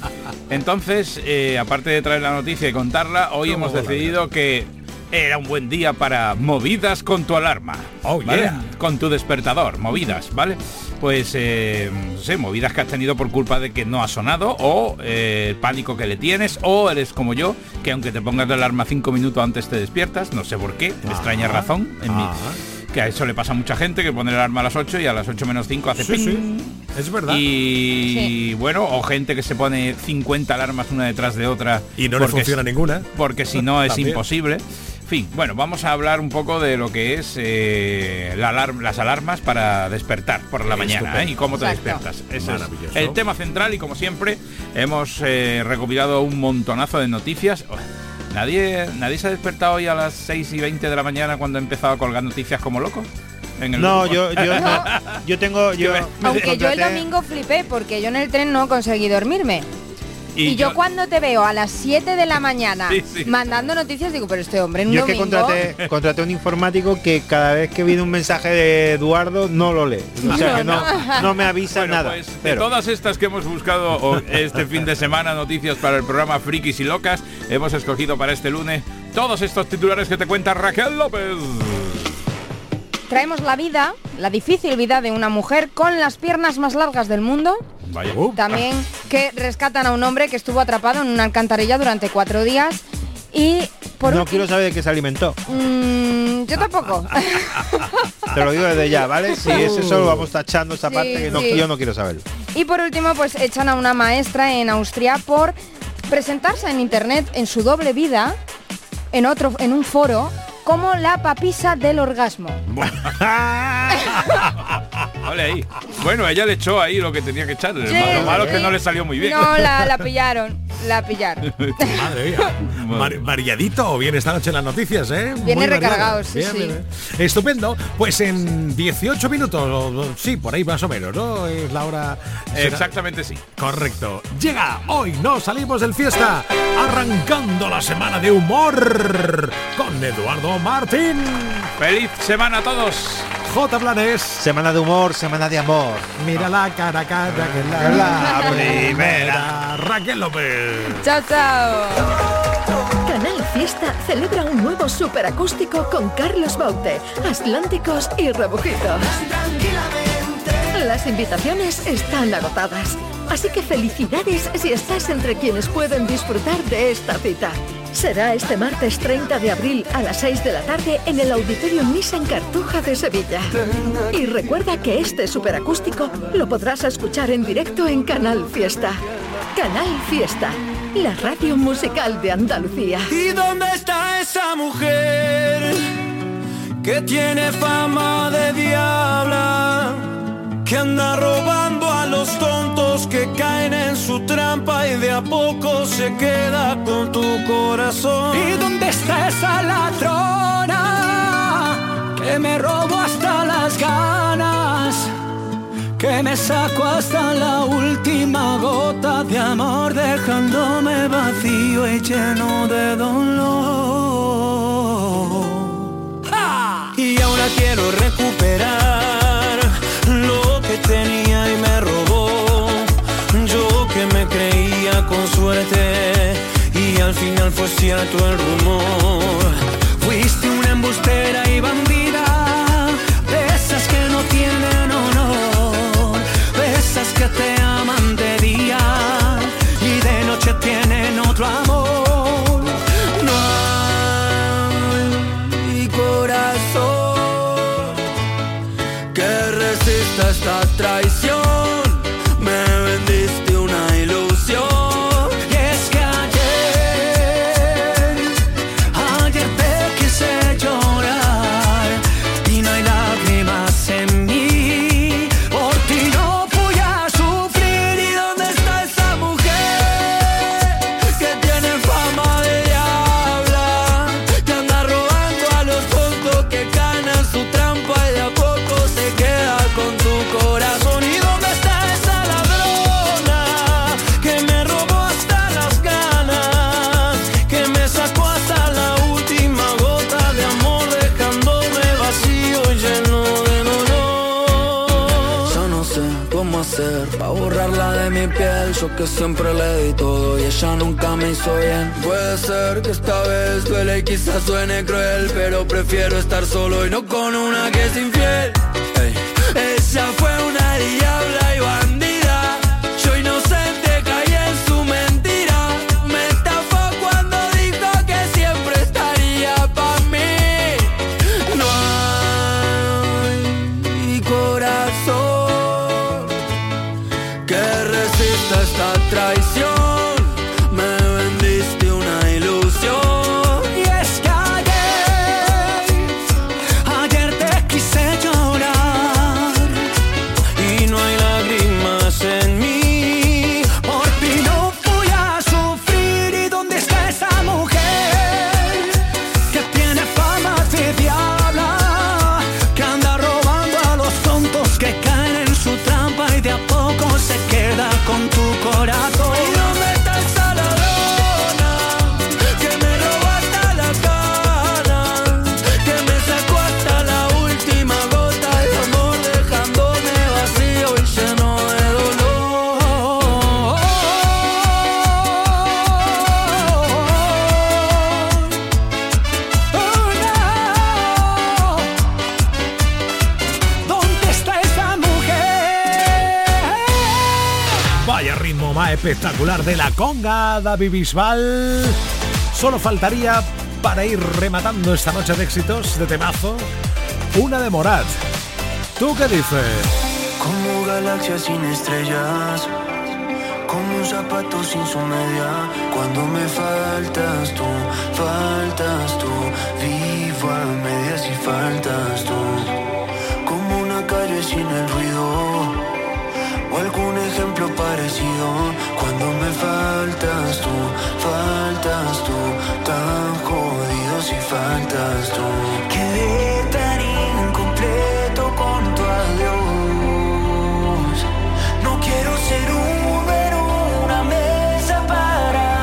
Entonces, eh, aparte de traer la noticia y contarla, hoy hemos ¿Cómo va la decidido que era un buen día para movidas con tu alarma. Oh, ¿vale? yeah. Con tu despertador, movidas, ¿vale? Pues, eh, no sé, movidas que has tenido por culpa de que no ha sonado, o eh, el pánico que le tienes, o eres como yo, que aunque te pongas la alarma cinco minutos antes te despiertas, no sé por qué, me extraña razón, en mi, Ajá. que a eso le pasa a mucha gente, que pone la alarma a las ocho y a las ocho menos cinco hace Sí, ping. sí. Es verdad. Y bueno, o gente que se pone cincuenta alarmas una detrás de otra Y no le porque funciona si- ninguna. porque si no es También. imposible. En fin, bueno, vamos a hablar un poco de lo que es eh, la alarm- las alarmas para despertar por la mañana, Estupendo. ¿eh? Y cómo te Exacto. despiertas. Ese es Maravilloso. el tema central y como siempre hemos eh, recopilado un montonazo de noticias. Oh, Nadie, nadie se ha despertado hoy a las seis y veinte de la mañana cuando he empezado a colgar noticias como loco. En el No, grupo. yo, yo, no, yo tengo, yo me- Aunque yo el contraté- domingo flipé porque yo en el tren no conseguí dormirme. Y, y yo, yo cuando te veo a las siete de la mañana sí, sí. mandando noticias, digo, pero este hombre en un yo domingo... es que contraté, contraté un informático que cada vez que viene un mensaje de Eduardo no lo lee. O sea, que no, no me avisa bueno, nada. Pues, de pero. todas estas que hemos buscado este fin de semana, noticias para el programa Frikis y Locas, hemos escogido para este lunes todos estos titulares que te cuenta Raquel López. Traemos la vida, la difícil vida de una mujer con las piernas más largas del mundo. Vaya. Uh. También que rescatan a un hombre que estuvo atrapado en una alcantarilla durante cuatro días. Y por no último, quiero saber de qué se alimentó. Mmm, yo tampoco. Te lo digo desde ya, ¿vale? Si es eso, vamos tachando esa sí, parte que no, sí. yo no quiero saberlo. Y por último, pues echan a una maestra en Austria por presentarse en internet en su doble vida, en otro, en un foro, como la papisa del orgasmo. Vale ahí. Bueno, ella le echó ahí lo que tenía que echar. Sí, lo malo es que no le salió muy bien. No, la, la pillaron. La pillaron. Madre mía. Mar variadito bien esta noche en las noticias, ¿eh? Viene recargado, sí, bien, sí. Bien. Estupendo. Pues en dieciocho minutos, sí, por ahí más o menos, ¿no? Es la hora... Exactamente sí. Correcto. Llega Hoy No Salimos del Fiesta, arrancando la semana de humor con Eduardo Martín. ¡Feliz semana a todos! J. Blanes. Semana de humor, semana de amor. Mira la cara, cara, que la, la primera. Raquel López. Chao, chao. Canal Fiesta celebra un nuevo superacústico con Carlos Baute, Atlánticos y Rebujitos. Las invitaciones están agotadas, así que felicidades si estás entre quienes pueden disfrutar de esta cita. Será este martes treinta de abril a las seis de la tarde en el Auditorio Nissan Cartuja de Sevilla. Y recuerda que este superacústico lo podrás escuchar en directo en Canal Fiesta. Canal Fiesta, la radio musical de Andalucía. ¿Y dónde está esa mujer que tiene fama de diabla, que anda robando a los tontos que caen en su trampa y de a poco se queda con tu corazón? ¿Y dónde está esa ladrona que me robo hasta las ganas, que me saco hasta la última gota de amor, dejándome vacío y lleno de dolor? ¡Ja! Y ahora quiero recuperar lo que tenía y me robó. Yo que me creía con suerte y al final fue cierto el rumor. Fuiste una embustera y bandida, de esas que no tienen honor, de esas que te aman de día y de noche tienen otro amor. No hay corazón que resista esta traición. Me vendiste una ilusión. Y es que ayer, ayer te quise llorar y no hay lágrimas en mí. Por ti no voy a sufrir. ¿Y dónde está esa mujer que tiene fama de diabla, que anda robando a los tontos que caen en su trampa y de a poco se queda con tu corazón? ¿Y dónde está esa ladrona que me robó hasta las ganas, que me sacó hasta la última gota de amor, dejándome vacío y lleno de dolor? Yo no sé cómo hacer para borrarla de mi piel, yo que siempre le di todo y ella nunca me hizo bien. Puede ser que esta vez duele y quizás suene cruel, pero prefiero estar solo y no con una que es infiel. Ey. Ella fue una diabla y bandida, yo inocente caí en su mentira. Me estafó cuando dijo que siempre estaría pa' mí. No hay corazón que resista esta traición. Me vendiste una ilusión. Y es que ayer, ayer te quise llorar y no hay lágrimas espectacular de la conga, David Bisbal. Solo faltaría, para ir rematando esta noche de éxitos, de temazo, una de Morat. ¿Tú qué dices? Como galaxias sin estrellas, como un zapato sin su media. Cuando me faltas tú, faltas tú, vivo a medias y faltas tú. Como una calle sin el ruido, o algún ejemplo parecido. Cuando me faltas tú, faltas tú, tan jodido si faltas tú. Quedé tan incompleto con tu adiós. No quiero ser uno en una mesa para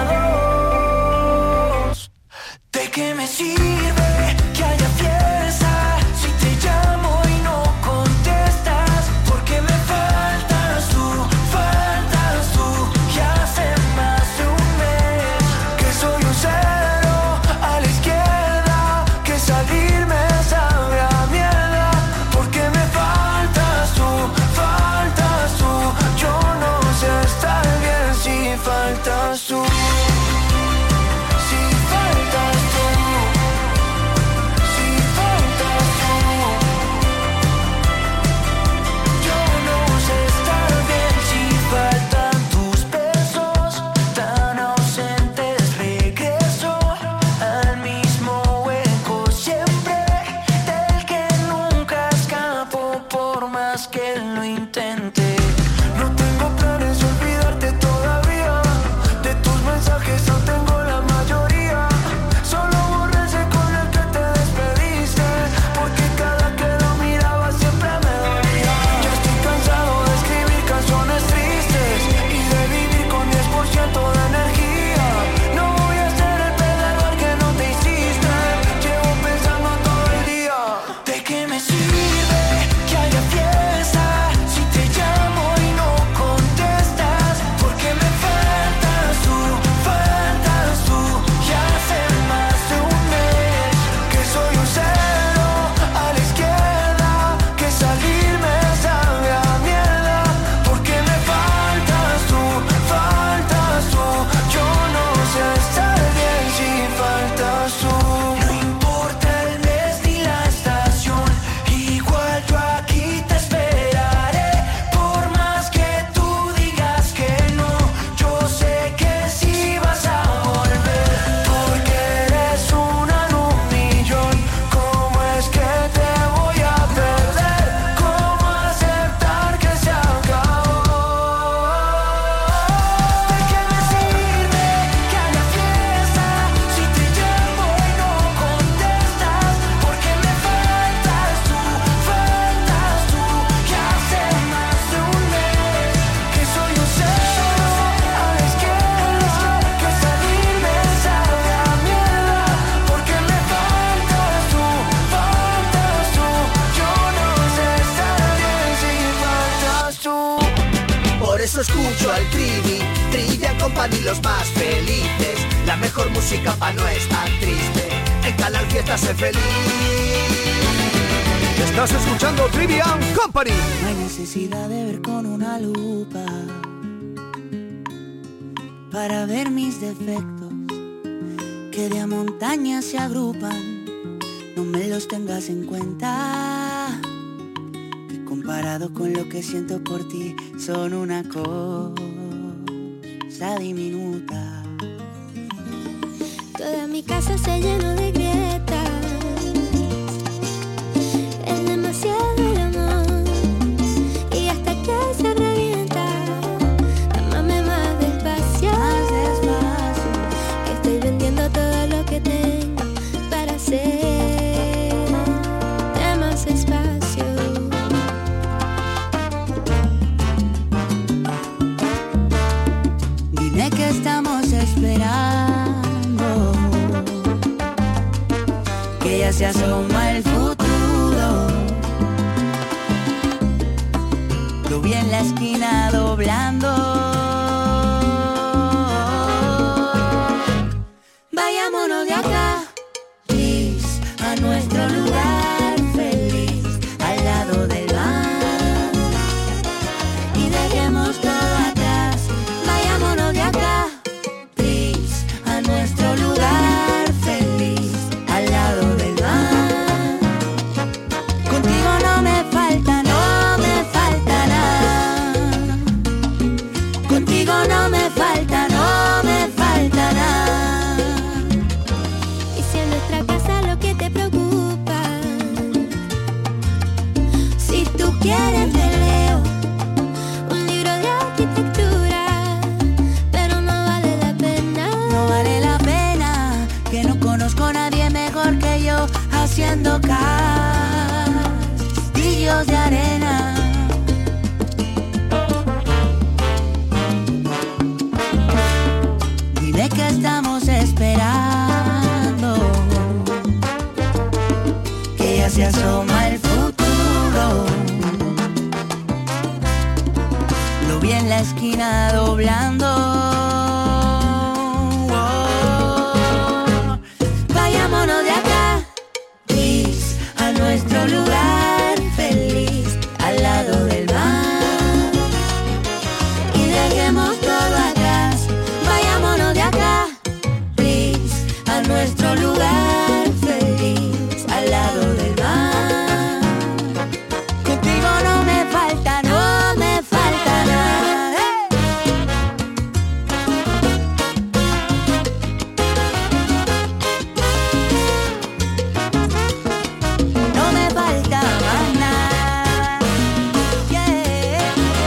dos. ¿De qué me sirve que haya fiesta si te llamo y no contestas? Porque me faltas tú, faltas tú. Y hace más de un mes que soy un cero a la izquierda, que salirme sabe a mierda. Porque me faltas tú, faltas tú. Yo no sé estar bien si faltas tú. Si faltas tú, si faltas tú. Yo no sé estar bien si faltan tus besos tan ausentes. Regreso al mismo hueco siempre, del que nunca escapo por más que lo intente. No tengo planes de olvidarte todavía. De tus mensajes no tengo la mayoría. Solo borré ese con el que te despediste, porque cada que lo miraba siempre me dolía. Ya estoy cansado de escribir canciones tristes y de vivir con diez por ciento de energía. No voy a ser el perdedor que no te hiciste. Llevo pensando todo el día. ¿De qué me sirve que haya fiesta si te llamo y no contestas? Porque me faltas tú, faltas tú. Y hace más de un mes que soy un cero a la izquierda, que salirme sabe a mierda. Porque me faltas tú, faltas tú. Yo no sé estar bien si faltas tú. No importa el mes ni la estación, igual yo aquí te esperaré. Por más que tú digas que no, yo sé que sí vas a volver. Porque eres una en un millón. ¿Cómo es que te voy a perder? ¿Cómo aceptar que se acabó? ¿De qué me sirve que haya fiesta si te llamo y no contestas? Porque me faltas tú, faltas tú. Que hace más de un mes que soy un cero a la izquierda, que salirme sabe a mierda. Porque me faltas tú, faltas tú. Yo no sé estar bien si faltas tú. Por eso escucho al Trivi, Trivian Company, los más felices. La mejor música pa' no estar triste. En Canal Fiesta sé feliz. Estás escuchando Trivian Company. No hay necesidad de ver con una lupa para ver mis defectos, que de a montañas se agrupan. No me los tengas en cuenta, que comparado con lo que siento por ti son una cosa diminuta. Toda mi casa se llenó de grietas. Es demasiado el amor y hasta que se revienta. Amame más despacio, Más despacio, que estoy vendiendo todo lo que tengo para hacer más espacio. dime que estamos esperando, que ya se asoma el futuro. Lo vi en la esquina doblando. Vayámonos de acá, please, a nuestro lugar feliz, al lado del mar, y dejemos todo atrás. Vayámonos haciendo castillos de arena. Dime que estamos esperando, que ya se asoma el futuro. Lo vi en la esquina doblando. Oh, vayámonos de acá, please, a nuestro lugar feliz, al lado del mar, y dejemos todo atrás. Vayámonos de acá, please, a nuestro lugar feliz, al lado del mar. Contigo no me falta, no me falta nada. No me falta más nada. Yeah.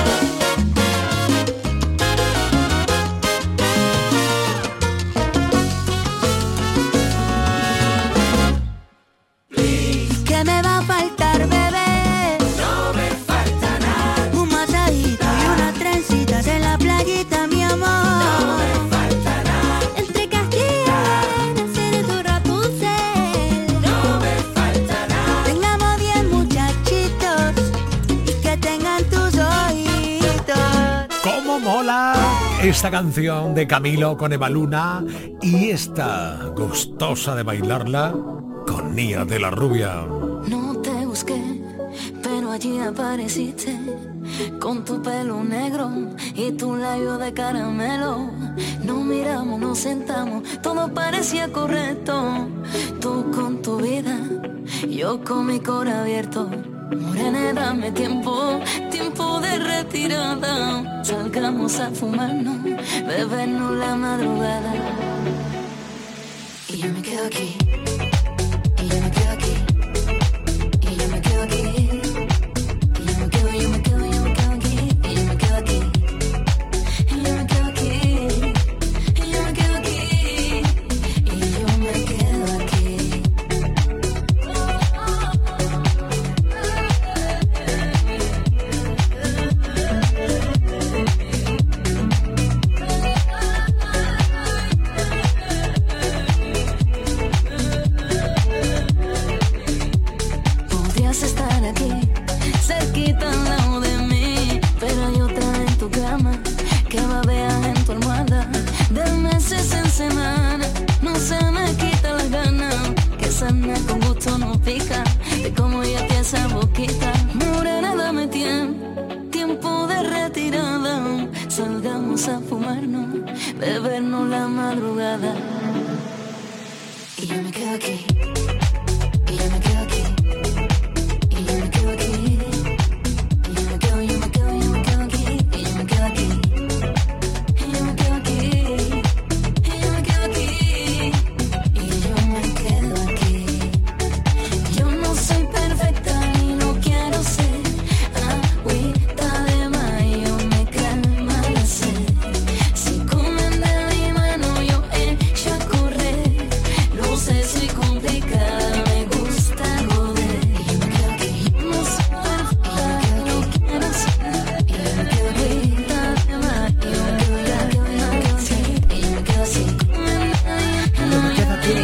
¿Qué me va a faltar, bebé? No me falta nada. Un masajito y unas trencitas en la playita, mi amor. No me falta nada. Entre Castilla, ser tu Rapunzel. No me falta nada. Tengamos diez muchachitos y que tengan tus ojitos. ¿Cómo mola esta canción de Camilo con Eva Luna y esta gustosa de bailarla con Nia de la Rubia? No te busqué, pero allí apareciste con tu pelo negro y tu labio de caramelo. Nos miramos, nos sentamos, todo parecía correcto. Tú con tu vida, yo con mi corazón abierto. Morena, dame tiempo, tiempo de retirada. Salgamos a fumarnos, bebernos la madrugada. Y yo me quedo aquí. Y yo me quedo aquí. Y yo me quedo aquí. Y yo me quedo, yo me quedo, yo me quedo aquí. Y yo me quedo aquí. Y yo me quedo aquí. Y yo me quedo aquí. Y yo me quedo aquí. Podrías estar aquí, cerquita al lado de mí, pero hay otra en tu cama, que babeas en tu almohada, de meses en semana. No se me quita las ganas, que sana con gusto no pica, de cómo ya te esa boquita. Morena, dame tiempo, tiempo de retirada. Salgamos a fumarnos, bebernos la madrugada. Y yo me quedo aquí. Y yo me quedo aquí. Y yo me quedo aquí. Y yo me quedo, yo me quedo, yo me quedo aquí. Y yo me quedo aquí. Y yo me quedo aquí. Y yo me quedo aquí. Y yo me quedo aquí. Yo no soy perfecta ni no quiero ser. Agüita de mayo me calma la sed. Si comen de mi mano yo echo a correr. No sé si complicada, me gusta joder. Y yo me quedo aquí. No soy perfecta, no quiero ser. Y yo me quedo agüita de mayo, yo me quedo, yo me quedo así. Y yo me quedo así. Comen de mi mano yo echo a correr.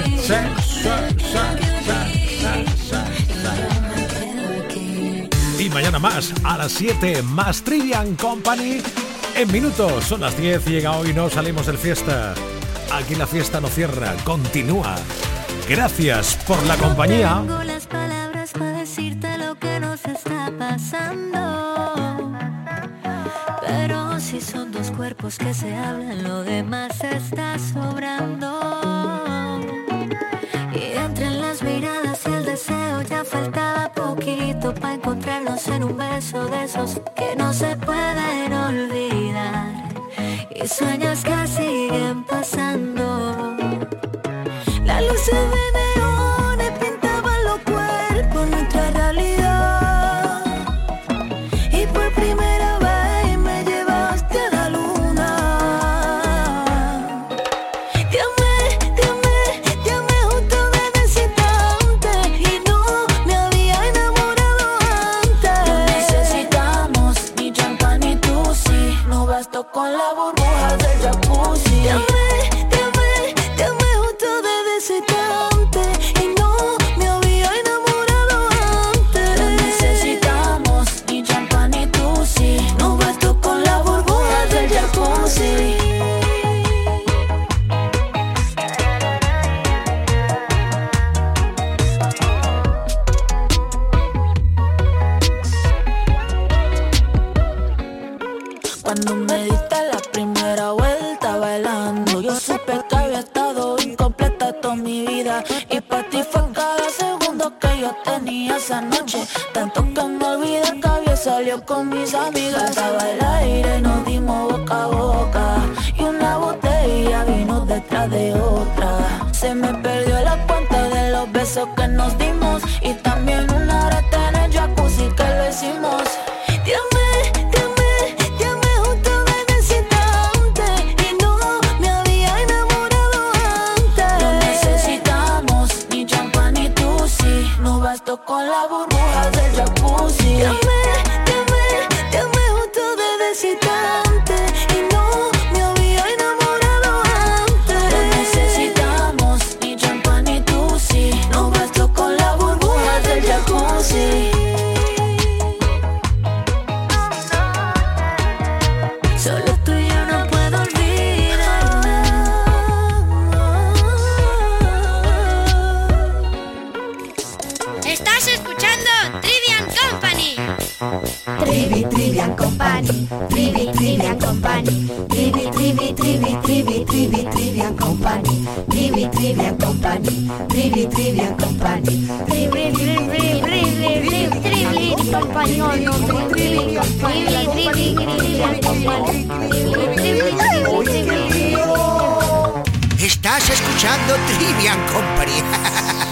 Y mañana más, a las siete, más Trivian Company. En minutos, son las diez y llega hoy, no salimos del fiesta. Aquí la fiesta no cierra, continúa. Gracias por la compañía. Tengo las palabras para decirte lo que nos está pasando. Pero si son dos cuerpos que se hablan, lo demás está sobrando. Y entre las miradas y el deseo ya faltaba poquito para encontrarnos en un beso de esos que no se pueden olvidar. Y sueños que siguen pasando. Las luces de neones pintaban los cuerpos, nuestra realidad. Y por primera vez me llevaste a la luna. Te amé, te amé, te amé justo desde ese instante. Y pa' ti fue cada segundo que yo tenía esa noche. Tanto que me olvidé que había salido con mis amigas. Estaba el aire, nos dimos boca a boca. Y una botella vino detrás de otra. Se me perdió la cuenta de los besos que nos dimos. Y también una rata en el jacuzzi que lo hicimos. Dame, dame, dame justo de necesitante. Y no me había enamorado antes. No necesitamos ni champán ni tusi. No bastó con la burbuja del jacuzzi. Dame, dame, dame justo de necesitante. Y no me había enamorado antes. No necesitamos ni champán ni tusi. No bastó con la burbuja del jacuzzi. Solo tú y yo no puedo olvidar. Estás escuchando Trivian Company. Trivi, Trivian Company, Trivi, Trivian Company, Trivi, Trivi, Trivi, Trivi, Trivi, Trivian Company, Trivi, Trivian Company, Trivi, Trivian Company, Trivi, Trivi, Trivi, Trivi, Trivi, Company, Trivi, Trivi, Trivian Company, Trivi, Estás escuchando Trivian Company.